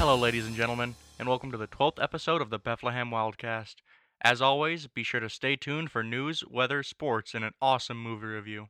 Hello, ladies and gentlemen, and welcome to the 12th episode of the Bethlehem Wildcast. As always, be sure to stay tuned for news, weather, sports, and an awesome movie review.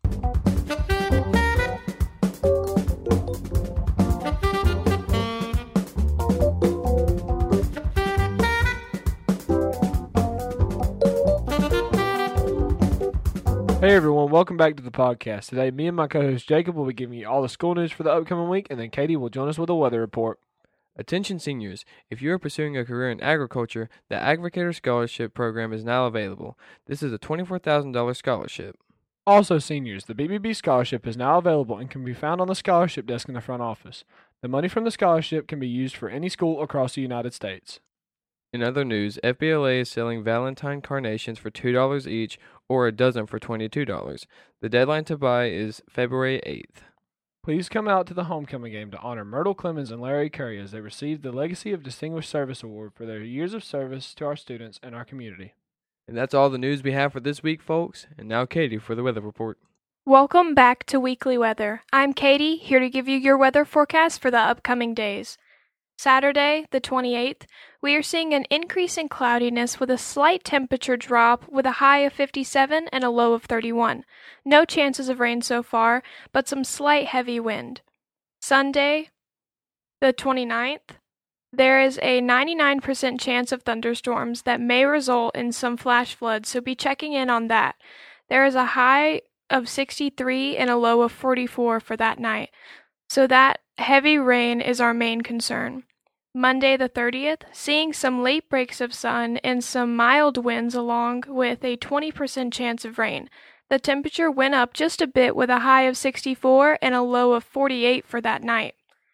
Hey everyone, welcome back to the podcast. Today, me and my co-host Jacob will be giving you all the school news for the upcoming week, and then Katie will join us with a weather report. Attention seniors, if you are pursuing a career in agriculture, the Agricator Scholarship Program is now available. This is a $24,000 scholarship. Also seniors, the BBB Scholarship is now available and can be found on the scholarship desk in the front office. The money from the scholarship can be used for any school across the United States. In other news, FBLA is selling Valentine carnations for $2 each or a dozen for $22. The deadline to buy is February 8th. Please come out to the homecoming game to honor Myrtle Clemens and Larry Curry as they received the Legacy of Distinguished Service Award for their years of service to our students and our community. And that's all the news we have for this week, folks. And now Katie for the weather report. Welcome back to Weekly Weather. I'm Katie, here to give you your weather forecast for the upcoming days. Saturday, the 28th, we are seeing an increase in cloudiness with a slight temperature drop with a high of 57 and a low of 31. No chances of rain so far, but some slight heavy wind. Sunday, the 29th, there is a 99% chance of thunderstorms that may result in some flash floods, so be checking in on that. There is a high of 63 and a low of 44 for that night, so that heavy rain is our main concern. Monday the 30th, seeing some late breaks of sun and some mild winds along with a 20% chance of rain. The temperature went up just a bit with a high of 64 and a low of 48 for that night.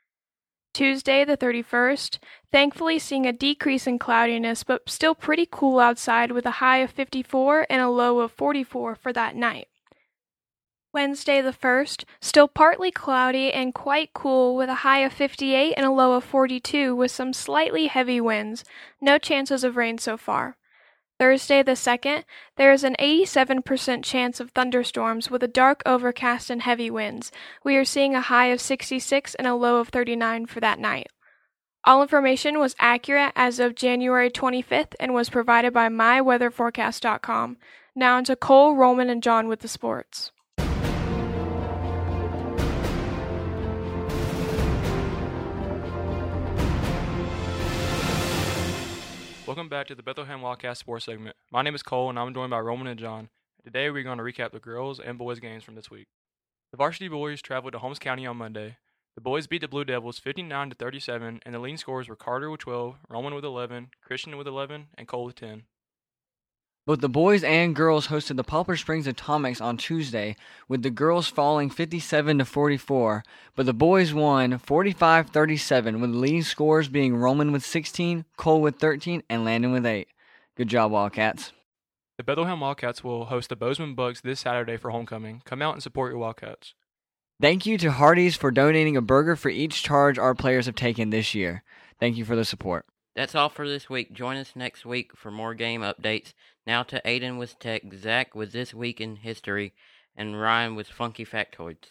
Tuesday the 31st, thankfully seeing a decrease in cloudiness but still pretty cool outside with a high of 54 and a low of 44 for that night. Wednesday the 1st, still partly cloudy and quite cool with a high of 58 and a low of 42 with some slightly heavy winds. No chances of rain so far. Thursday the 2nd, there is an 87% chance of thunderstorms with a dark overcast and heavy winds. We are seeing a high of 66 and a low of 39 for that night. All information was accurate as of January 25th and was provided by myweatherforecast.com. Now into Cole, Roman, and John with the sports. Welcome back to the Bethlehem Wildcast Sports segment. My name is Cole, and I'm joined by Roman and John. Today, we're going to recap the girls' and boys' games from this week. The varsity boys traveled to Holmes County on Monday. The boys beat the Blue Devils 59-37, and the leading scorers were Carter with 12, Roman with 11, Christian with 11, and Cole with 10. Both the boys and girls hosted the Poplar Springs Atomics on Tuesday, with the girls falling 57-44, but the boys won 45-37, with the leading scorers being Roman with 16, Cole with 13, and Landon with 8. Good job, Wildcats. The Bethlehem Wildcats will host the Bozeman Bucks this Saturday for homecoming. Come out and support your Wildcats. Thank you to Hardee's for donating a burger for each charge our players have taken this year. Thank you for the support. That's all for this week. Join us next week for more game updates. Now to Aiden with Tech, Zach with This Week in History, and Ryan with Funky Factoids.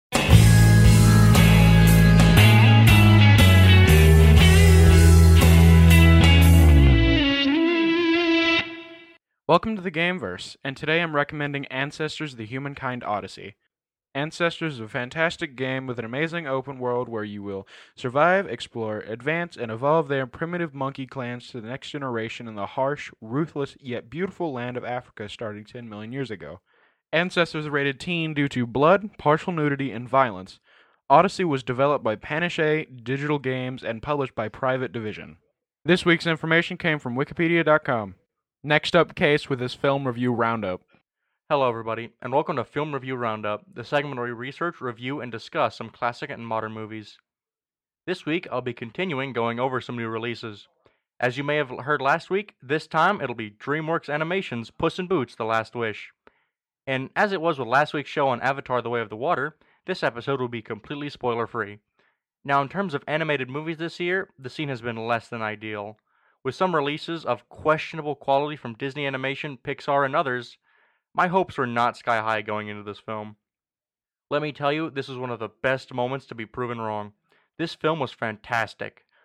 Welcome to the Gameverse, and today I'm recommending Ancestors: The Humankind Odyssey. Ancestors is a fantastic game with an amazing open world where you will survive, explore, advance, and evolve their primitive monkey clans to the next generation in the harsh, ruthless, yet beautiful land of Africa starting 10 million years ago. Ancestors is rated teen due to blood, partial nudity, and violence. Odyssey was developed by Panache Digital Games and published by Private Division. This week's information came from Wikipedia.com. Next up, Case with his film review roundup. Hello, everybody, and welcome to Film Review Roundup, the segment where we research, review, and discuss some classic and modern movies. This week, I'll be continuing going over some new releases. As you may have heard last week, this time it'll be DreamWorks Animation's Puss in Boots: The Last Wish. And as it was with last week's show on Avatar: The Way of the Water, this episode will be completely spoiler-free. Now, in terms of animated movies this year, the scene has been less than ideal. With some releases of questionable quality from Disney Animation, Pixar, and others, my hopes were not sky high going into this film. Let me tell you, this is one of the best moments to be proven wrong. This film was fantastic.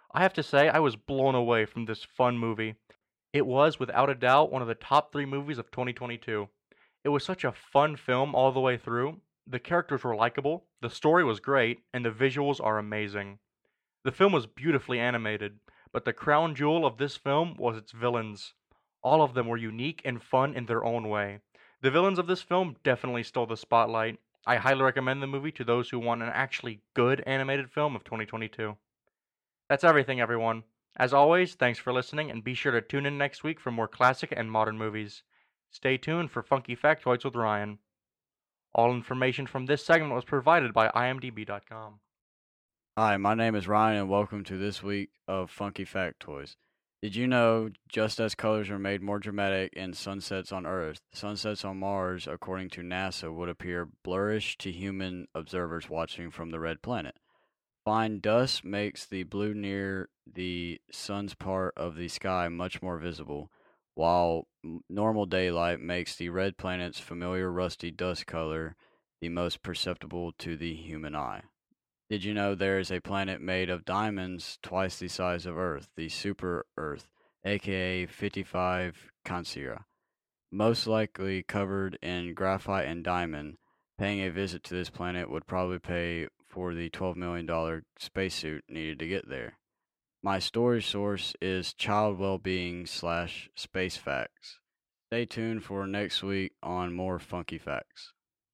I have to say, I was blown away from this fun movie. It was, without a doubt, one of the top 3 movies of 2022. It was such a fun film all the way through. The characters were likable, the story was great, and the visuals are amazing. The film was beautifully animated, but the crown jewel of this film was its villains. All of them were unique and fun in their own way. The villains of this film definitely stole the spotlight. I highly recommend the movie to those who want an actually good animated film of 2022. That's everything, everyone. As always, thanks for listening, and be sure to tune in next week for more classic and modern movies. Stay tuned for Funky Factoids with Ryan. All information from this segment was provided by imdb.com. Hi, my name is Ryan, and welcome to this week of Funky Factoids. Did you know, just as colors are made more dramatic in sunsets on Earth, sunsets on Mars, according to NASA, would appear blurrish to human observers watching from the red planet? Fine dust makes the blue near the sun's part of the sky much more visible, while normal daylight makes the red planet's familiar rusty dust color the most perceptible to the human eye. Did you know there is a planet made of diamonds twice the size of Earth, the Super Earth, aka 55 Cancera, most likely covered in graphite and diamond? Paying a visit to this planet would probably pay for the $12 million spacesuit needed to get there. My story source is Child Wellbeing / Space Facts. Stay tuned for next week on more Funky Facts.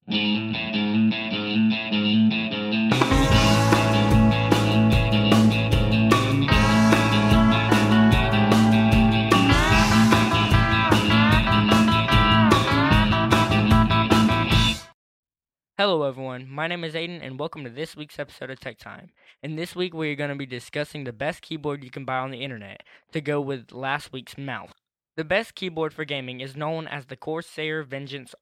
Hello everyone, my name is Aiden and welcome to this week's episode of Tech Time. And this week we are going to be discussing the best keyboard you can buy on the internet to go with last week's mouse. The best keyboard for gaming is known as the Corsair Vengeance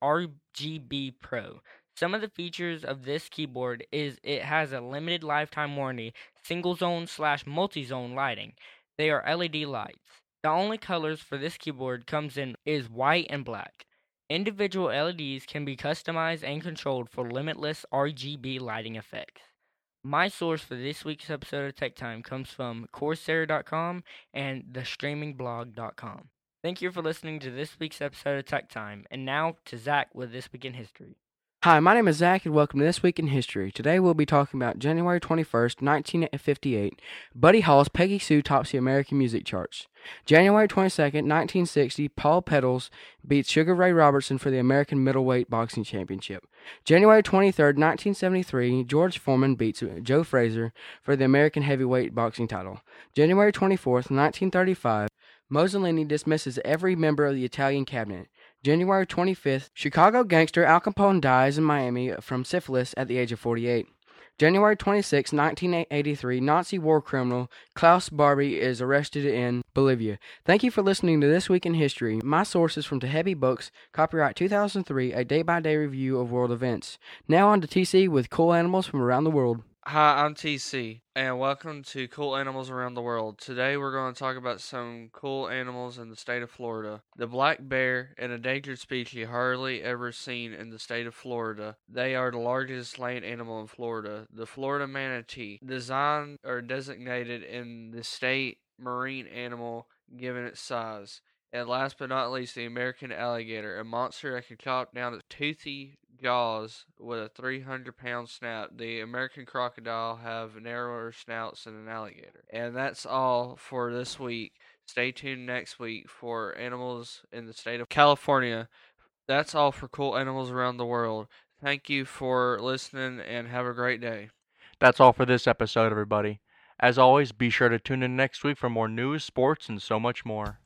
RGB Pro. Some of the features of this keyboard is it has a limited lifetime warranty, single zone / multi-zone lighting. They are LED lights. The only colors for this keyboard comes in is white and black. Individual LEDs can be customized and controlled for limitless RGB lighting effects. My source for this week's episode of Tech Time comes from Corsair.com and thestreamingblog.com. Thank you for listening to this week's episode of Tech Time, and now to Zach with This Week in History. Hi, my name is Zach, and welcome to This Week in History. Today we'll be talking about January 21st, 1958. Buddy Hall's Peggy Sue tops the American music charts. January 22nd, 1960, Paul Pedals beats Sugar Ray Robertson for the American Middleweight Boxing Championship. January 23rd, 1973, George Foreman beats Joe Frazier for the American Heavyweight Boxing title. January 24th, 1935, Mussolini dismisses every member of the Italian cabinet. January 25th, Chicago gangster Al Capone dies in Miami from syphilis at the age of 48. January 26, 1983, Nazi war criminal Klaus Barbie is arrested in Bolivia. Thank you for listening to This Week in History. My source is from Tehebi Books, copyright 2003, a day-by-day review of world events. Now on to TC with cool animals from around the world. Hi, I'm TC, and welcome to Cool Animals Around the World. Today we're going to talk about some cool animals in the state of Florida. The black bear, an endangered species hardly ever seen in the state of Florida. They are the largest land animal in Florida. The Florida manatee, designed or designated in the state marine animal given its size. And last but not least, the American alligator, a monster that can chop down its toothy jaws with a 300-pound snout. The American crocodile have narrower snouts than an alligator. And that's all for this week. Stay tuned next week for animals in the state of California. That's all for Cool Animals Around the World. Thank you for listening and have a great day. That's all for this episode, everybody. As always, be sure to tune in next week for more news, sports, and so much more.